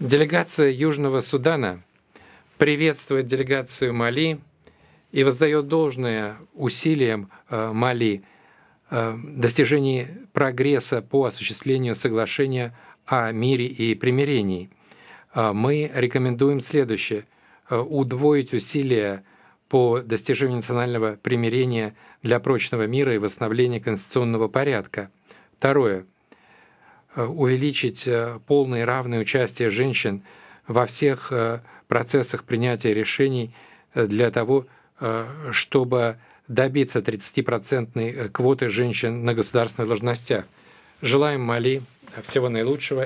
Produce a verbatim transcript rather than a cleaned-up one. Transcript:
Делегация Южного Судана приветствует делегацию Мали и воздает должное усилиям э, Мали э, достижении прогресса по осуществлению соглашения о мире и примирении. Э, Мы рекомендуем следующее: э, удвоить усилия по достижению национального примирения для прочного мира и восстановления конституционного порядка. Второе. Э, увеличить э, полное и равное участие женщин во всех э, процессах принятия решений э, для того, э, чтобы добиться тридцатипроцентной квоты женщин на государственных должностях. Желаем Мали всего наилучшего.